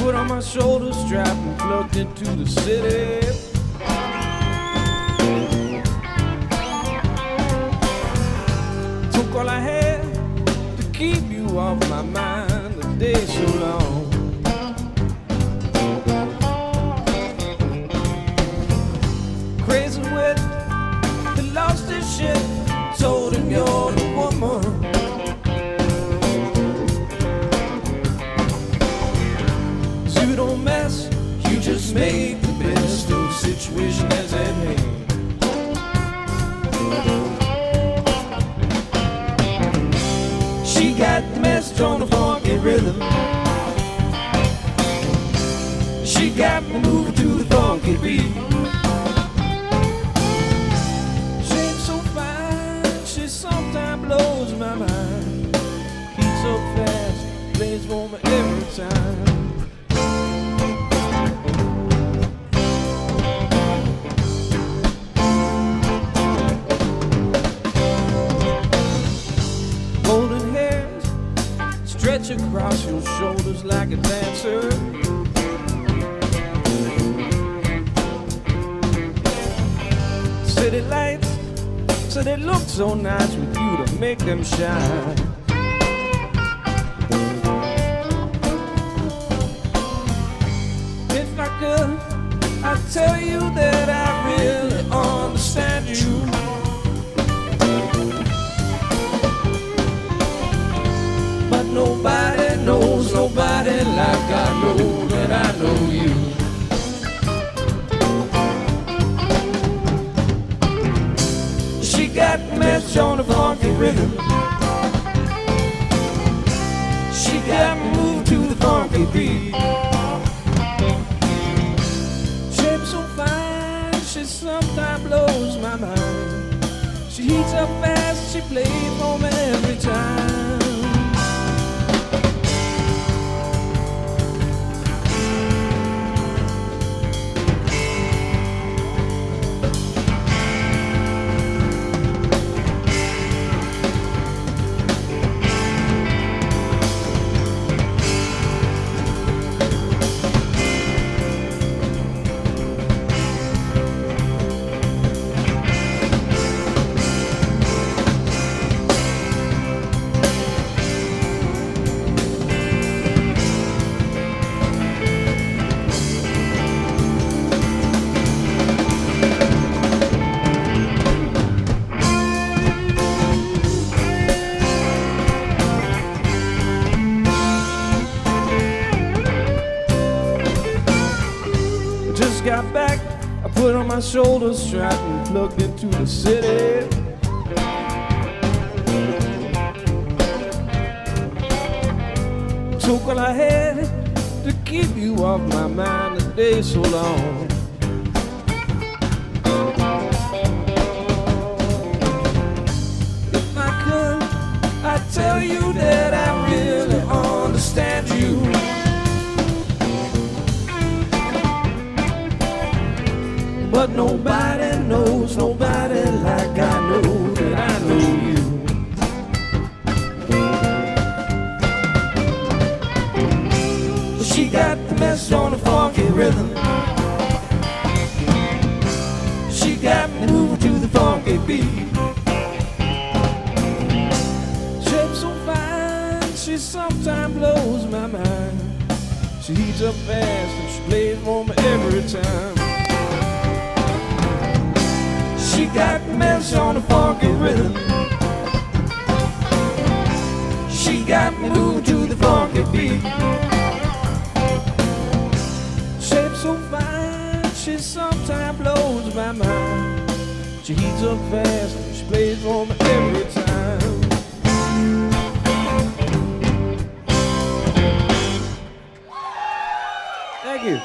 put on my shoulder strap and plugged into the city. Took all I had to keep you off my mind the day so long. Crazy with the lost his shit, told him you're the woman. You don't mess, you just make the best of the situation as at hand. She got the message on the funky rhythm. She got me moving to the funky beat. She ain't so fine, she sometimes blows my mind. Heats up fast, plays for me every time. Stretch across your shoulders like a dancer. City lights, so they look so nice with you to make them shine. If I could, I'd tell you that I really understand you. Nobody knows nobody like I know that I know you. She got the message on the funky rhythm. She got me moved to the funky beat. Shape so fine, she sometimes blows my mind. She heats up fast, she plays for me every time. Got back, I put on my shoulder strap and plugged into the city. Took all I had to keep you off my mind the day so long. If I could, I'd tell you that I really understand you. But nobody knows nobody like I know that I know you. She got the message on the funky rhythm. She got me moving to the funky beat. Shape so fine, she sometimes blows my mind. She heats up fast and she plays for me every time. She got the message on the funky rhythm. She got me moved to the funky beat. Shape so fine, she sometimes blows my mind. She heats up fast and she plays for me every time. Thank you.